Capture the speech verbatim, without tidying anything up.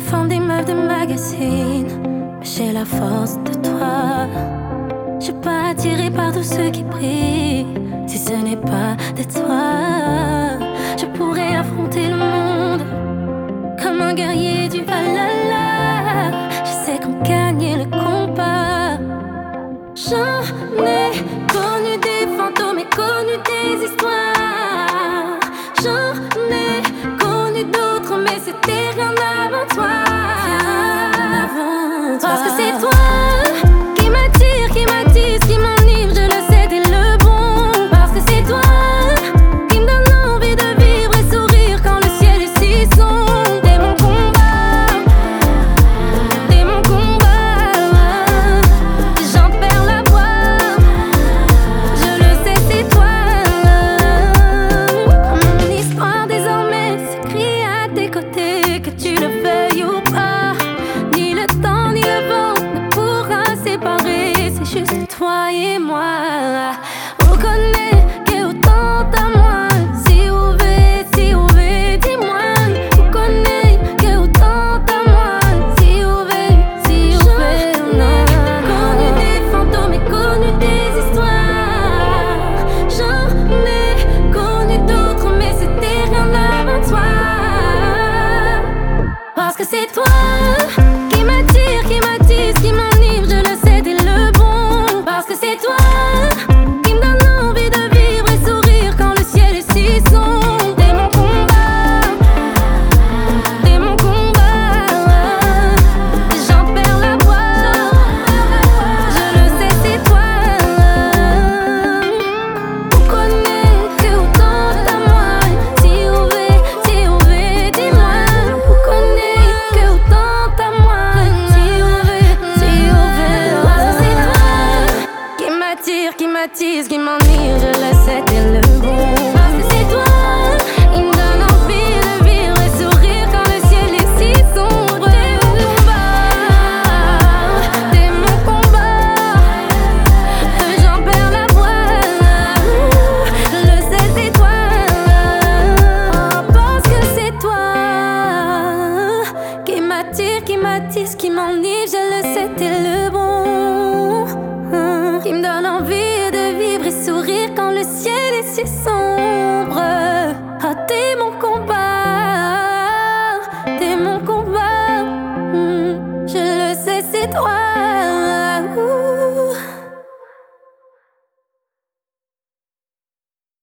défendre des meufs de magazine, mais j'ai la force de toi. Je suis pas attirée par tous ceux qui brillent, si ce n'est pas de toi. Je pourrais affronter le monde comme un guerrier du Valhalla. Je sais qu'on gagne le combat. J'en ai connu des fantômes et connu des histoires. J'en ai connu d'autres, mais c'était rien avant toi. Rien avant toi. Parce que c'est toi qui m'attire, qui m'attise, qui m'enivre, je le sais, t'es le bon. Parce que c'est toi qui me donne envie de vivre et sourire quand le ciel est si sombre. T'es mon combat, t'es mon combat. J'en perds la voix, je le sais, c'est toi. Mon histoire désormais s'écrit à tes côtés, que tu le veuilles ou pas. Ni le temps ni le vent ne pourra séparer, c'est juste toi et moi. Reconnais que autant à moi, si ouvert, si ouvert, dis-moi. Reconnais que autant à moi, si ouvert, si ouvert, non. Connu des fantômes et connu des histoires. J'en ai connu d'autres, mais c'était rien avant toi. Parce que c'est toi qui m'attire, qui m'attise, qui m'enivre, je le sais, t'es le bon. Parce que c'est toi qui me donne envie de vivre et sourire quand le ciel est si sombre. T'es mon combat, t'es mon combat. J'en perds la voix, je le sais, c'est toi. On connaît que autant à moi, si ouvert, si ouvert, dis-moi. On connaît que autant à moi, si ouvert, si ouvert. Parce que c'est toi qui m'attire, qui m'attise, qui m'enivre, je le sais, t'es le bon. Parce que c'est toi qui me donne envie de vivre et sourire quand le ciel est si sombre. T'es mon combat, t'es mon combat. J'en perds la voix, je le sais, c'est toi. Parce que c'est toi qui m'attire, qui m'attise, qui m'enivre, je le sais, t'es le bon. Qui me donne envie de vivre et sourire quand le ciel est si sombre. Ah, t'es mon combat, t'es mon combat. Hmm, Je le sais, c'est toi.